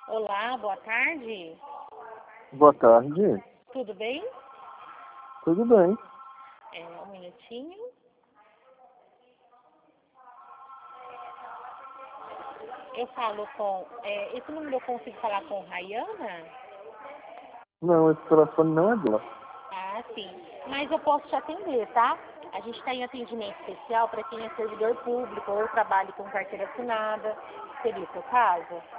Olá, boa tarde. Boa tarde. Tudo bem? Tudo bem. Um minutinho. Eu falo com... esse número eu consigo falar com Rayana? Não, esse telefone não é dela. Ah, sim. Mas eu posso te atender, tá? A gente está em atendimento especial para quem é servidor público ou trabalha com carteira assinada. Seria o seu caso?